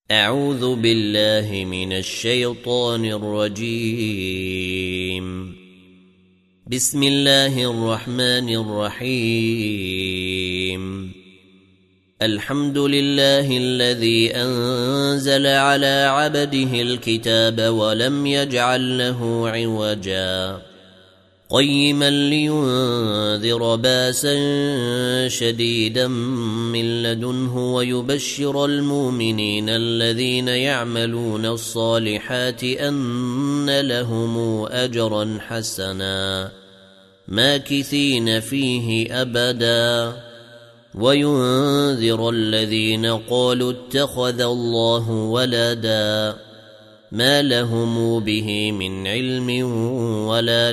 أعوذ بالله من الشيطان الرجيم. بسم الله الرحمن الرحيم. الحمد لله الذي أنزل على عبده الكتاب ولم يجعل له عوجا قيما لينذر باسا شديدا من لدنه ويبشر المؤمنين الذين يعملون الصالحات أن لهم أجرا حسنا ماكثين فيه أبدا وينذر الذين قالوا اتخذ الله ولدا ما لهم به من علم ولا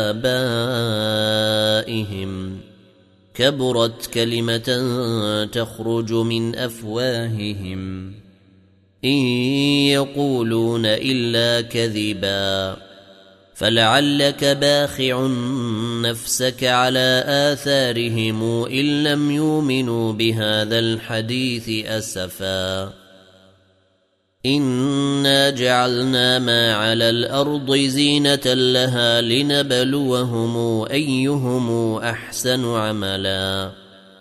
لآبائهم كبرت كلمة تخرج من أفواههم إن يقولون إلا كذبا فلعلك باخع نفسك على آثارهم إن لم يؤمنوا بهذا الحديث أسفا إنا جعلنا ما على الأرض زينة لها لنبلوهم أيهم أحسن عملا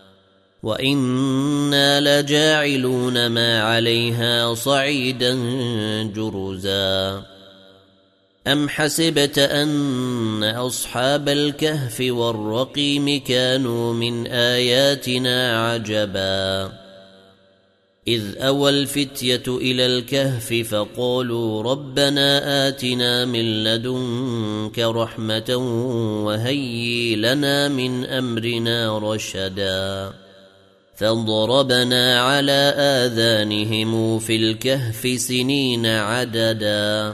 وإنا لجاعلون ما عليها صعيدا جرزا أم حسبت أن أصحاب الكهف والرقيم كانوا من آياتنا عجبا إذ أوى الفتية إلى الكهف فقالوا ربنا آتنا من لدنك رحمة وهيئ لنا من أمرنا رشدا فضربنا على آذانهم في الكهف سنين عددا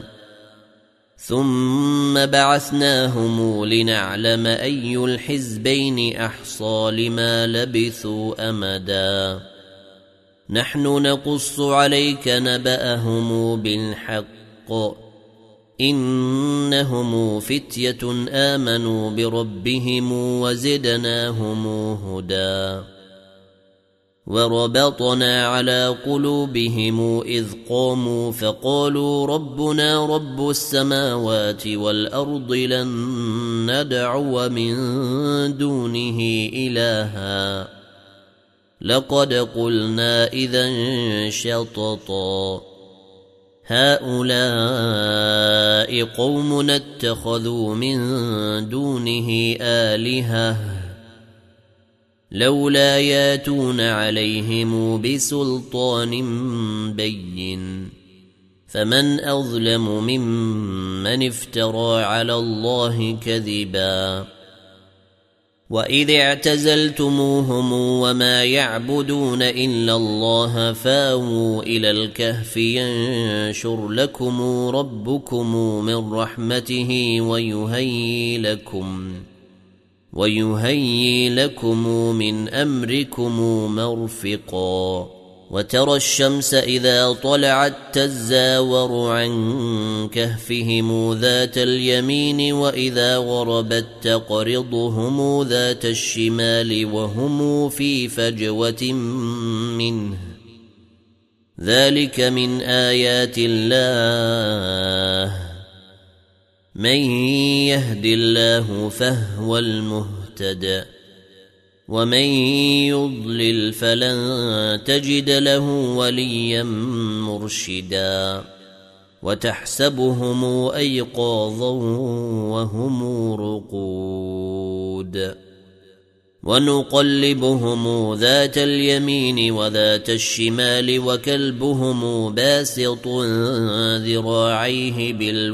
ثم بعثناهم لنعلم أي الحزبين أحصى لما لبثوا أمدا نحن نقص عليك نبأهم بالحق إنهم فتية آمنوا بربهم وزدناهم هدى وربطنا على قلوبهم إذ قاموا فقالوا ربنا رب السماوات والأرض لن ندعو من دونه إلها لقد قلنا إذا شططا هؤلاء قوم اتخذوا من دونه آلهة لولا ياتون عليهم بسلطان بين فمن أظلم ممن افترى على الله كذبا وإذ اعتزلتموهم وما يعبدون إلا الله فاووا إلى الكهف ينشر لكم ربكم من رحمته ويهيئ لكم من أمركم مرفقا وترى الشمس إذا طلعت تزاور عن كهفهم ذات اليمين وإذا غربت تقرضهم ذات الشمال وهم في فجوة منه ذلك من آيات الله من يهد الله فهو المهتد ومن يضلل فلن تجد له وليا مرشدا وتحسبهم أيقاظا وهم رقود ونقلبهم ذات اليمين وذات الشمال وكلبهم باسط ذراعيه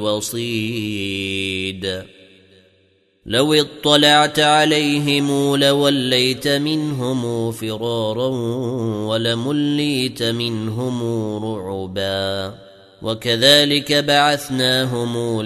بالوصيد لو اطلعت عليهم لوليت منهم فرارا ولمليت منهم رعبا وكذلك بعثناهم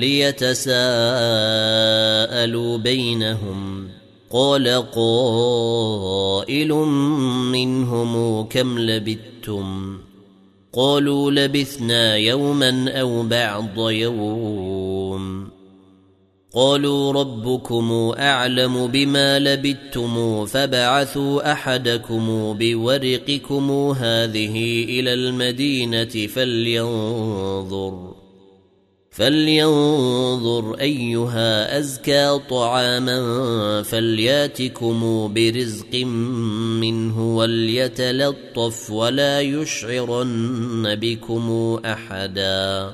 ليتساءلوا بينهم قال قائل منهم كم لبثتم قالوا لبثنا يوما أو بعض يوم قالوا ربكم أعلم بما لبثتم فابعثوا أحدكم بورقكم هذه إلى المدينة فلينظر أيها أزكى طعاما فلياتكم برزق منه وليتلطف ولا يشعرن بكم أحدا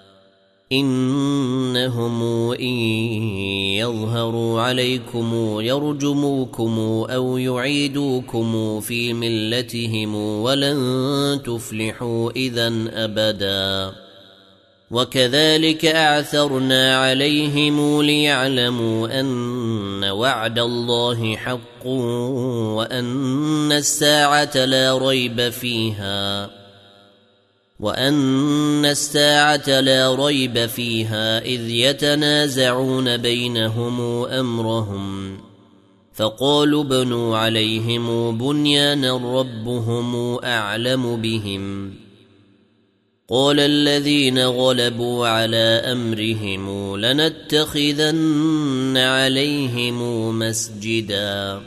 إنهم إن يظهروا عليكم يرجموكم أو يعيدوكم في ملتهم ولن تفلحوا إذن أبدا وكذلك أعثرنا عليهم ليعلموا أن وعد الله حق وأن الساعة لا ريب فيها إذ يتنازعون بينهم أمرهم فقالوا بنوا عليهم بنيانا ربهم أعلم بهم قال الذين غلبوا على أمرهم لنتخذن عليهم مسجدا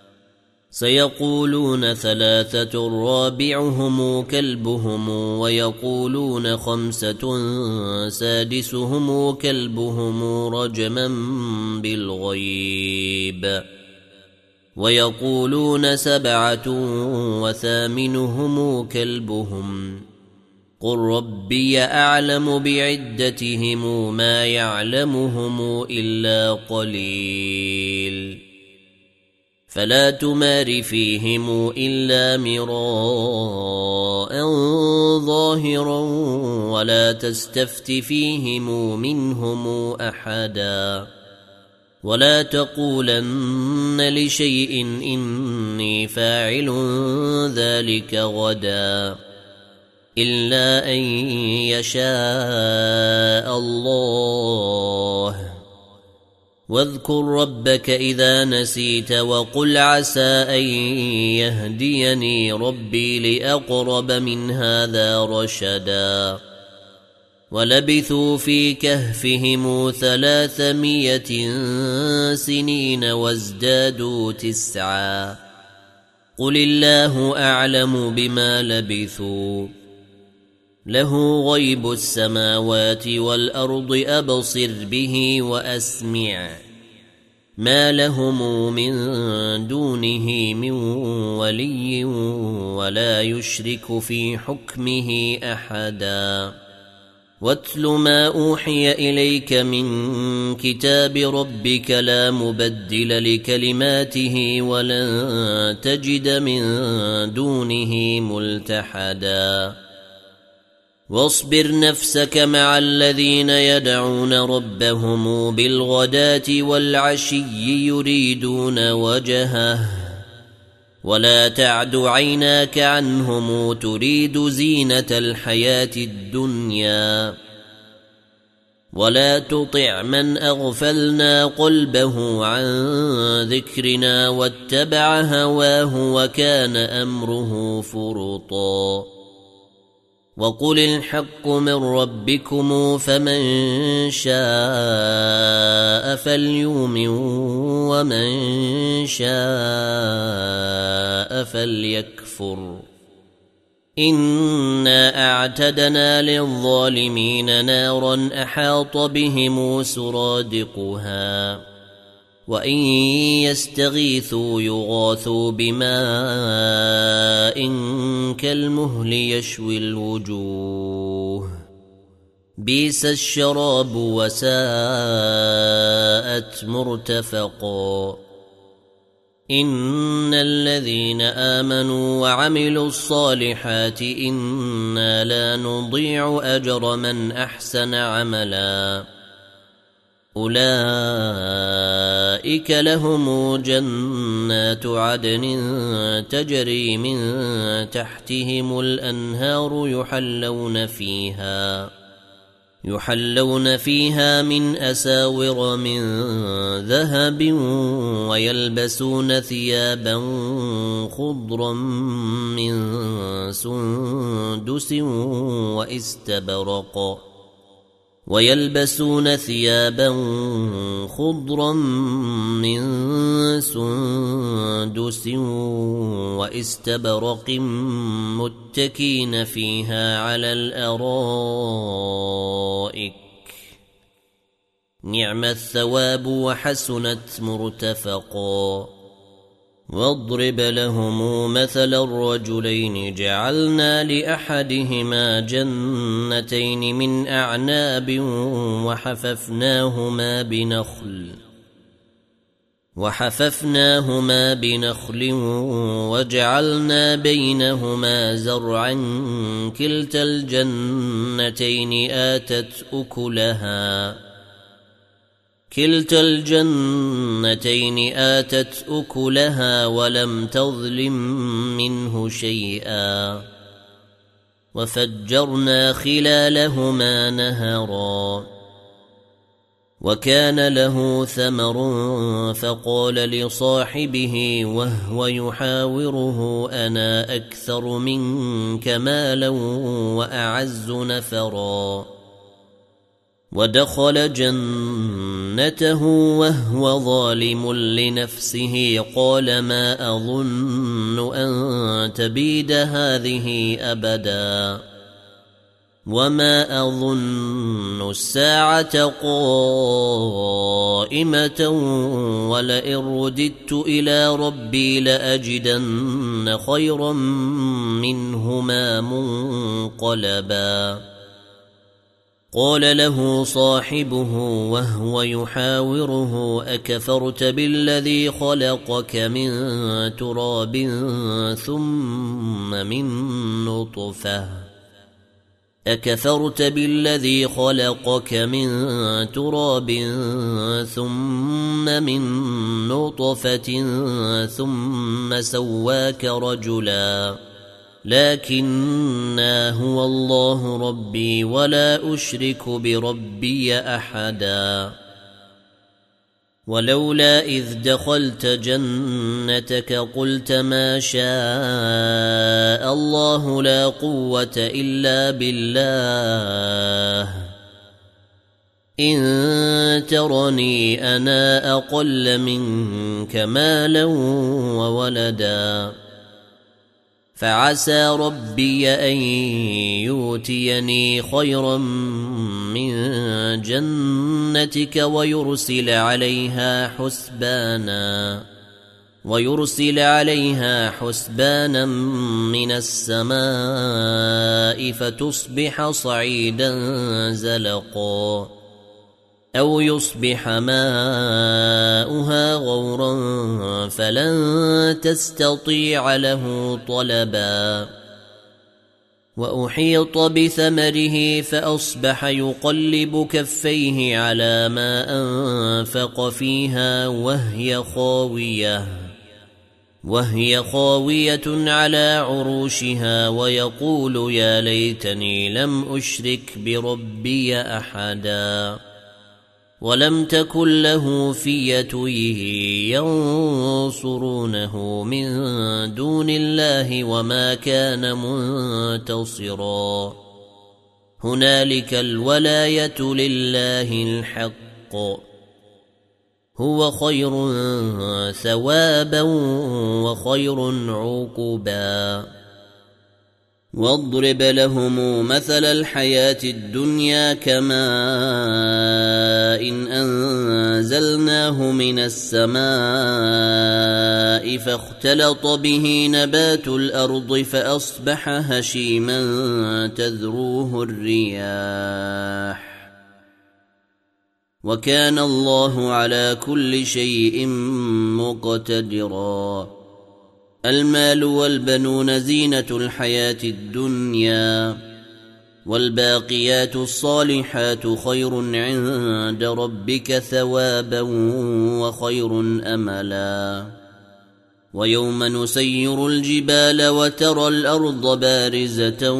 سيقولون 3 رابعهم كلبهم ويقولون 5 سادسهم كلبهم رجما بالغيب ويقولون 7 وثامنهم كلبهم قل ربي أعلم بعدتهم ما يعلمهم إلا قليل فلا تمار فيهم إلا مراء ظاهرا ولا تستفت فيهم منهم أحدا ولا تقولن لشيء إني فاعل ذلك غدا إلا أن يشاء الله واذكر ربك إذا نسيت وقل عسى أن يهديني ربي لأقرب من هذا رشدا ولبثوا في كهفهم 300 سنين وازدادوا 9 قل الله أعلم بما لبثوا له غيب السماوات والأرض أبصر به وأسمع ما لهم من دونه من ولي ولا يشرك في حكمه أحدا واتل ما أوحي إليك من كتاب ربك لا مبدل لكلماته ولن تجد من دونه ملتحدا واصبر نفسك مع الذين يدعون ربهم بالغداة والعشي يريدون وجهه ولا تعد عيناك عنهم تريد زينة الحياة الدنيا ولا تطع من أغفلنا قلبه عن ذكرنا واتبع هواه وكان أمره فرطا وقل الحق من ربكم فمن شاء فليؤمن ومن شاء فليكفر إنا أعتدنا للظالمين نارا أحاط بهم سرادقها وإن يستغيثوا يغاثوا بماء كالمهل يشوي الوجوه بئس الشراب وساءت مرتفقا إن الذين آمنوا وعملوا الصالحات إنا لا نضيع أجر من أحسن عملا أولئك لهم جنات عدن تجري من تحتهم الأنهار يحلون فيها من أساور من ذهب ويلبسون ثيابا خضرا من سندس ويلبسون ثيابا خضرا من سندس واستبرق متكين فيها على الأرائك نعم الثواب وحسنت مرتفقا واضرب لهم مثل الرجلين جعلنا لأحدهما جنتين من أعناب وحففناهما بنخل وجعلنا بينهما زرعا كلتا الجنتين آتت أكلها ولم تظلم منه شيئا وفجرنا خلالهما نهرا وكان له ثمر فقال لصاحبه وهو يحاوره أنا أكثر منك مالا وأعز نفرا ودخل جنته وهو ظالم لنفسه قال ما أظن أن تبيد هذه أبدا وما أظن الساعة قائمة ولئن رددت إلى ربي لأجدن خيرا منهما منقلبا قال له صاحبه وهو يحاوره أكفرت بالذي خلقك من تراب ثم من نطفة ثم سواك رجلا لكنا هو الله ربي ولا أشرك بربي أحدا ولولا إذ دخلت جنتك قلت ما شاء الله لا قوة إلا بالله إن ترني أنا أقل منك مالا وولدا فعسى ربي أن يؤتيني خيرا من جنتك ويرسل عليها حسبانا من السماء فتصبح صعيدا زلقا أو يصبح ماؤها غورا فلن تستطيع له طلبا وأحيط بثمره فأصبح يقلب كفيه على ما أنفق فيها وهي خاوية على عروشها ويقول يا ليتني لم أشرك بربي أحدا ولم تكن له فية ينصرونه من دون الله وما كان منتصرا هنالك الولاية لله الحق هو خير ثوابا وخير عقبا واضرب لهم مثل الحياة الدنيا كماء إن أنزلناه من السماء فاختلط به نبات الأرض فأصبح هشيما تذروه الرياح وكان الله على كل شيء مقتدرا المال والبنون زينة الحياة الدنيا والباقيات الصالحات خير عند ربك ثوابا وخير أملا ويوم نسير الجبال وترى الأرض بارزة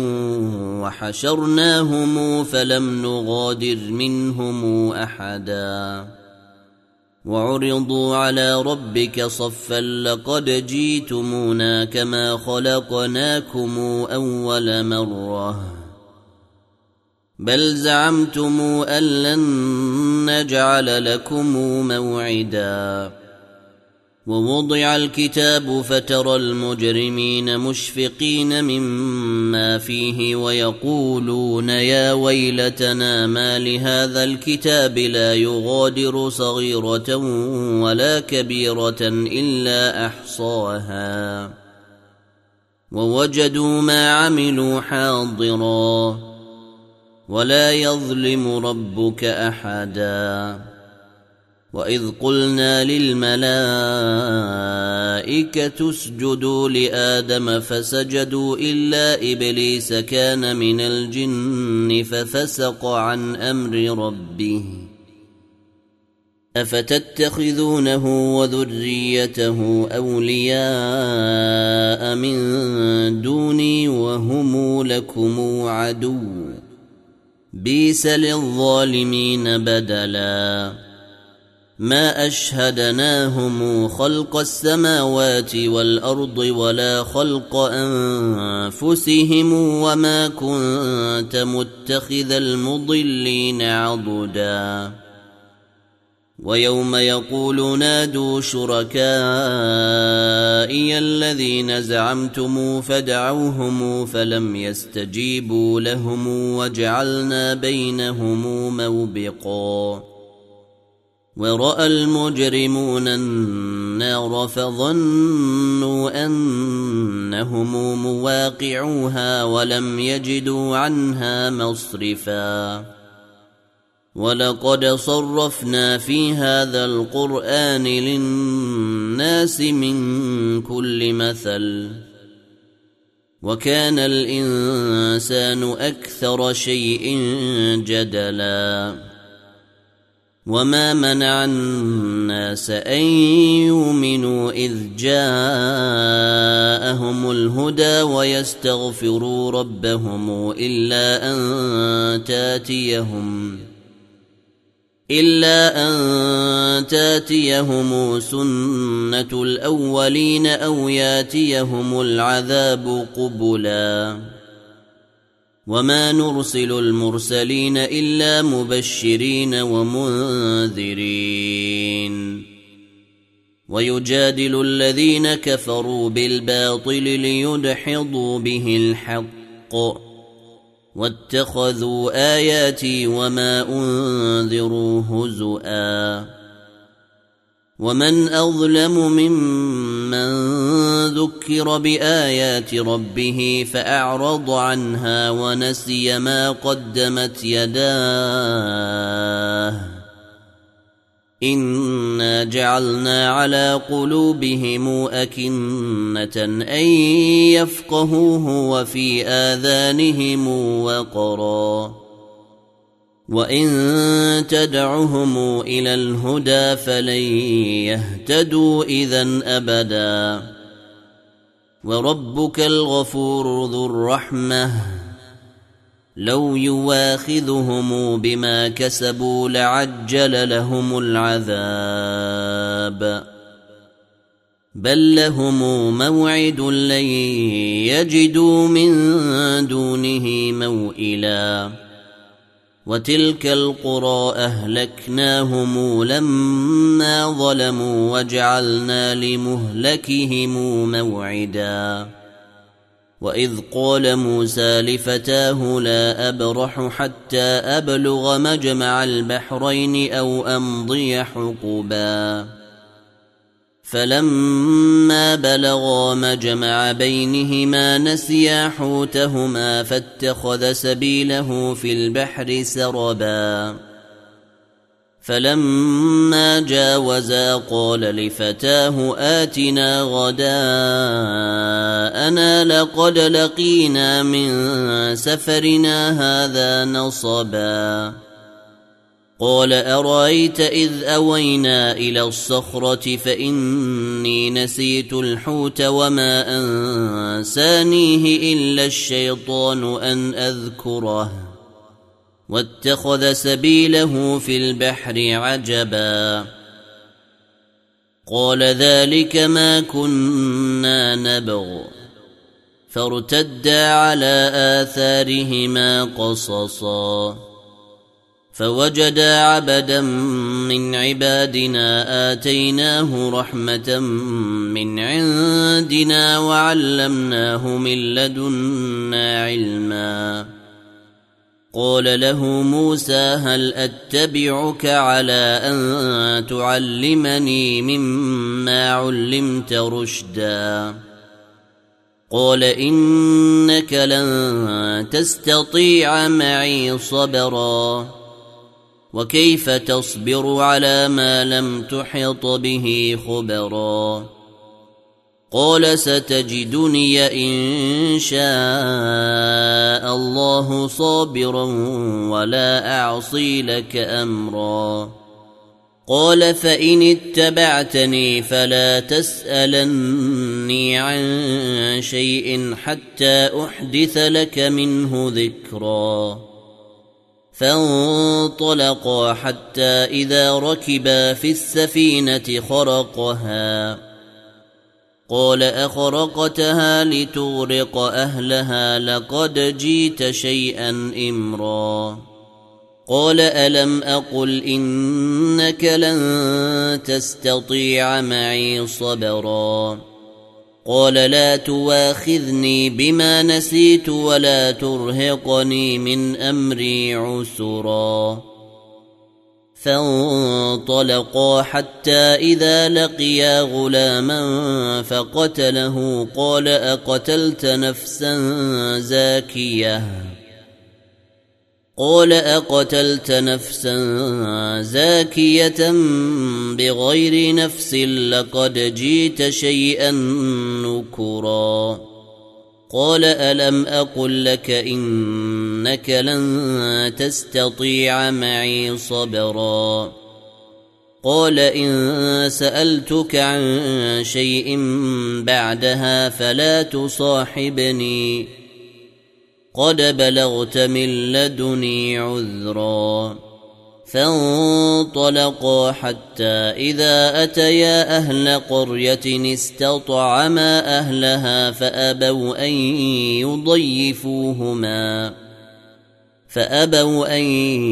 وحشرناهم فلم نغادر منهم أحدا وعرضوا على ربك صفا لقد جئتمونا كما خلقناكم أول مرة بل زعمتم أن لن نجعل لكم موعدا ووضع الكتاب فترى المجرمين مشفقين مما فيه ويقولون يا ويلتنا ما لهذا الكتاب لا يغادر صغيرة ولا كبيرة إلا أحصاها ووجدوا ما عملوا حاضرا ولا يظلم ربك أحدا وإذ قلنا للملائكة اسجدوا لآدم فسجدوا إلا إبليس كان من الجن ففسق عن أمر ربه أفتتخذونه وذريته أولياء من دوني وهم لكم عدو بئس للظالمين بدلا ما أشهدناهم خلق السماوات والأرض ولا خلق أنفسهم وما كنت متخذ المضلين عضدا ويوم يقول نادوا شركائي الذين زعمتم فدعوهم فلم يستجيبوا لهم وجعلنا بينهم موبقا ورأى المجرمون النار فظنوا أنهم مواقعوها ولم يجدوا عنها مصرفا ولقد صرفنا في هذا القرآن للناس من كل مثل وكان الإنسان أكثر شيء جدلا وما منع الناس أن يؤمنوا إذ جاءهم الهدى ويستغفروا ربهم إلا أن تاتيهم سنة الأولين أو ياتيهم العذاب قبلا وما نرسل المرسلين إلا مبشرين ومنذرين ويجادل الذين كفروا بالباطل ليدحضوا به الحق واتخذوا آياتي وما أنذروا هزؤا ومن أظلم ممن ذكر بآيات ربه فأعرض عنها ونسي ما قدمت يداه إنا جعلنا على قلوبهم أكنة أن يفقهوه وفي آذانهم وقرا وإن تدعهم إلى الهدى فلن يهتدوا إذن أبدا وربك الغفور ذو الرحمة لو يواخذهم بما كسبوا لعجل لهم العذاب بل لهم موعد لن يجدوا من دونه موئلا وتلك القرى أهلكناهم لما ظلموا وجعلنا لمهلكهم موعدا وإذ قال موسى لفتاه لا أبرح حتى أبلغ مجمع البحرين أو أمضي حقبا فلما بلغا مجمع بينهما نسيا حوتهما فاتخذ سبيله في البحر سربا فلما جاوزا قال لفتاه آتنا غداءنا لقد لقينا من سفرنا هذا نصبا قال أرأيت إذ أوينا إلى الصخرة فإني نسيت الحوت وما أنسانيه إلا الشيطان أن أذكره واتخذ سبيله في البحر عجبا قال ذلك ما كنا نبغ فارتدا على آثارهما قصصا فوجدا عبدا من عبادنا آتيناه رحمة من عندنا وعلمناه من لدنا علما قال له موسى هل أتبعك على أن تعلمني مما علمت رشدا قال إنك لن تستطيع معي صبرا وكيف تصبر على ما لم تحط به خبرا قال ستجدني إن شاء الله صابرا ولا أعصي لك أمرا قال فإن اتبعتني فلا تسألني عن شيء حتى أحدث لك منه ذكرا فانطلقا حتى إذا ركبا في السفينة خرقها قال أخرقتها لتغرق أهلها لقد جئت شيئا إمرا قال ألم أقل إنك لن تستطيع معي صبرا قال لا تواخذني بما نسيت ولا ترهقني من أمري عسرا فانطلقا حتى إذا لقيا غلاما فقتله قال أقتلت نفسا زاكية بغير نفس لقد جئت شيئا نكرا قال ألم أقل لك إنك لن تستطيع معي صبرا قال إن سألتك عن شيء بعدها فلا تصاحبني قد بلغت من لدني عذرا فانطلقا حتى إذا أتيا أهل قرية استطعما أهلها فأبوا أن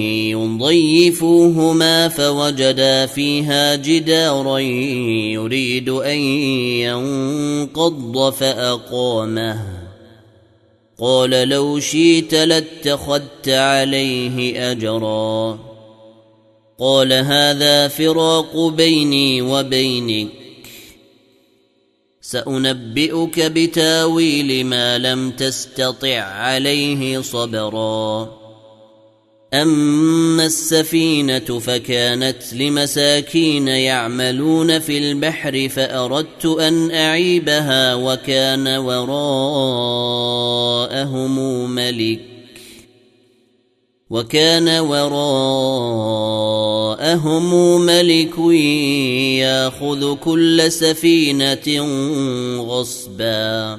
يضيفوهما فوجدا فيها جدارا يريد أن ينقض فأقامه قال لو شئت لاتخذت عليه أجرا قال هذا فراق بيني وبينك سأنبئك بتاويل ما لم تستطع عليه صبرا أما السفينة فكانت لمساكين يعملون في البحر فأردت أن أعيبها وكان وراءهم ملك ياخذ كل سفينة غصبا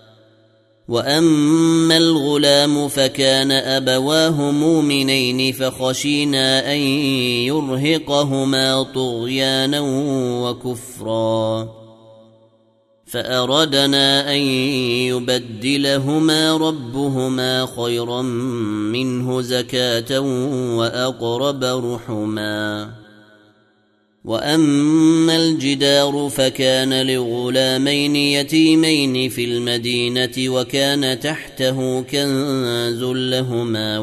وأما الغلام فكان أبواه مؤمنين فخشينا أن يرهقهما طغيانا وكفرا فأردنا أن يبدلهما ربهما خيرا منه زكاة وأقرب رحما وأما الجدار فكان لغلامين يتيمين في المدينة وكان تحته كنز لهما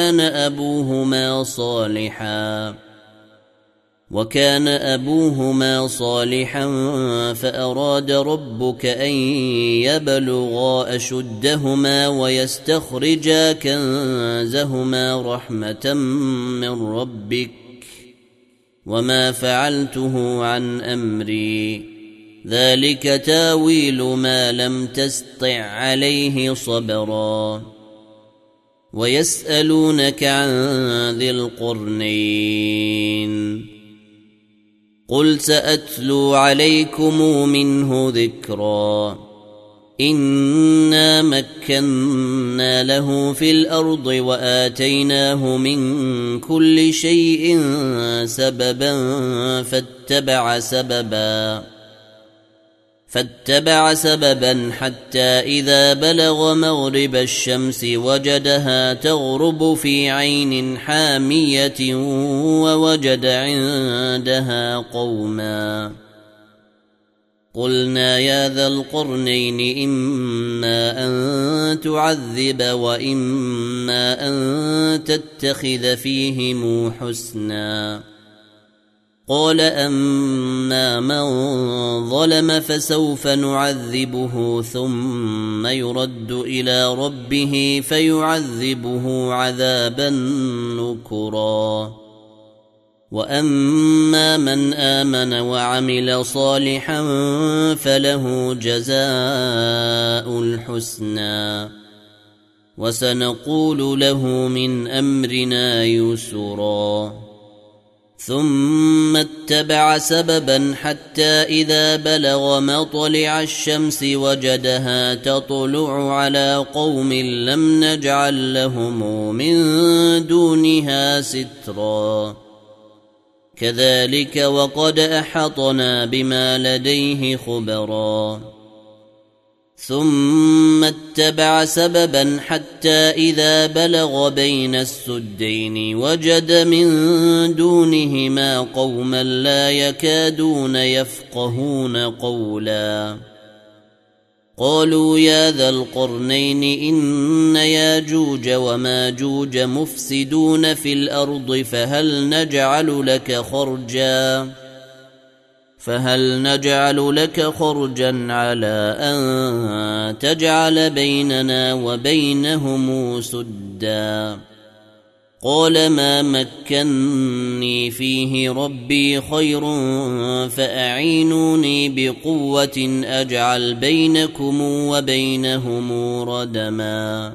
وكان أبوهما صالحا فأراد ربك أن يبلغا أشدهما ويستخرجا كنزهما رحمة من ربك وما فعلته عن أمري ذلك تاويل ما لم تستطع عليه صبرا ويسألونك عن ذي القرنين قل سأتلو عليكم منه ذكرا إنا مكنا له في الأرض وآتيناه من كل شيء سببا فاتبع سببا فاتبع سببا حتى إذا بلغ مغرب الشمس وجدها تغرب في عين حامية ووجد عندها قوما. قلنا يا ذا القرنين إما أن تعذب وإما أن تتخذ فيهم حسنا. قال أما من ظلم فسوف نعذبه ثم يرد إلى ربه فيعذبه عذابا نكرا. وأما من آمن وعمل صالحا فله جزاء الحسنى وسنقول له من أمرنا يسرا. ثم اتبع سببا حتى إذا بلغ مطلع الشمس وجدها تطلع على قوم لم نجعل لهم من دونها سترا. كذلك وقد أحطنا بما لديه خبرا. ثم اتبع سببا حتى إذا بلغ بين السدين وجد من دونهما قوما لا يكادون يفقهون قولا. قالوا يا ذا القرنين إن ياجوج وماجوج مفسدون في الأرض فهل نجعل لك خرجا على أن تجعل بيننا وبينهم سدا. قال ما مكني فيه ربي خير فأعينوني بقوة أجعل بينكم وبينهم ردما.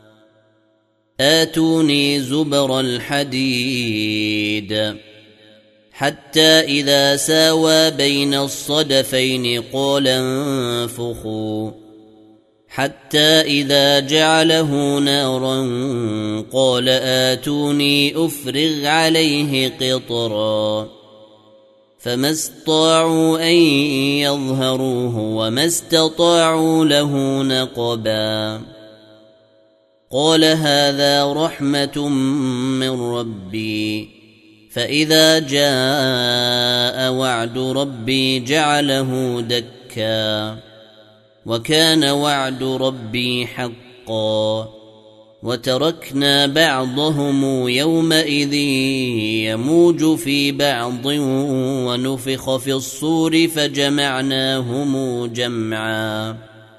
آتوني زبر الحديد حتى إذا ساوى بين الصدفين قال انفخوا حتى إذا جعله نارا قال آتوني أفرغ عليه قطرا. فما استطاعوا أن يظهروه وما استطاعوا له نقبا. قال هذا رحمة من ربي فإذا جاء وعد ربي جعله دكا وكان وعد ربي حقا. وتركنا بعضهم يومئذ يموج في بعض ونفخ في الصور فجمعناهم جمعا.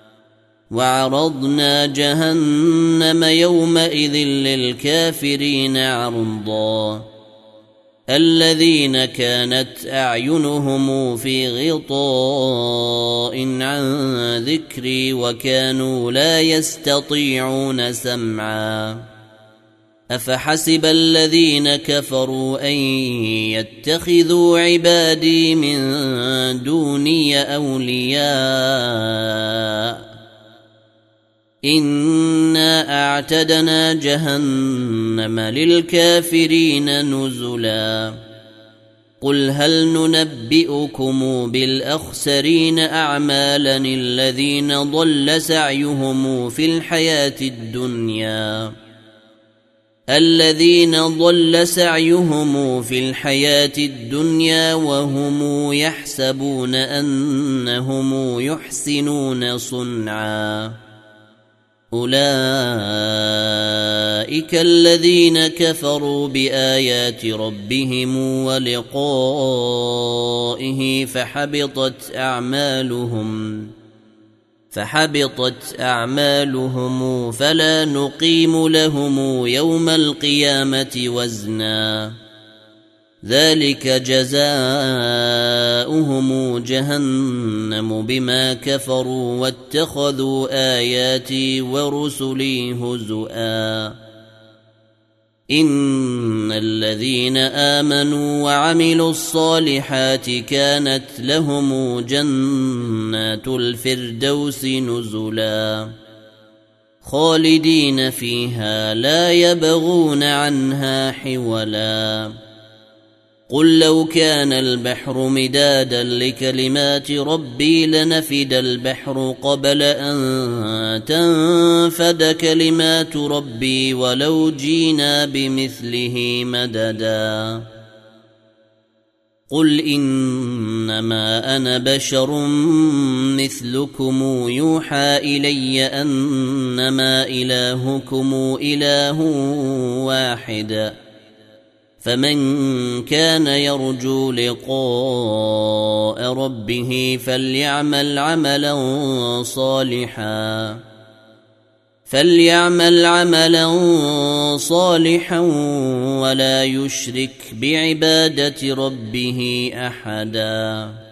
وعرضنا جهنم يومئذ للكافرين عرضا. الذين كانت أعينهم في غطاء عن ذكري وكانوا لا يستطيعون سمعا. أفحسب الذين كفروا أن يتخذوا عبادي من دوني أولياء إنا أعتدنا جهنم للكافرين نزلا. قل هل ننبئكم بالأخسرين أعمالا الذين ضل سعيهم في الحياة الدنيا وهم يحسبون أنهم يحسنون صنعا. أولئك الذين كفروا بآيات ربهم ولقائه فحبطت أعمالهم فلا نقيم لهم يوم القيامة وزنا. ذلك جزاؤهم جهنم بما كفروا واتخذوا آياتي ورسلي هزؤا. إن الذين آمنوا وعملوا الصالحات كانت لهم جنات الفردوس نزلا خالدين فيها لا يبغون عنها حولا. قل لو كان البحر مدادا لكلمات ربي لنفد البحر قبل أن تنفد كلمات ربي ولو جينا بمثله مددا قل إنما أنا بشر مثلكم يوحى إلي أنما إلهكم إله واحد فمن كان يرجو لقاء ربه فليعمل عملا صالحا ولا يشرك بعبادة ربه أحدا.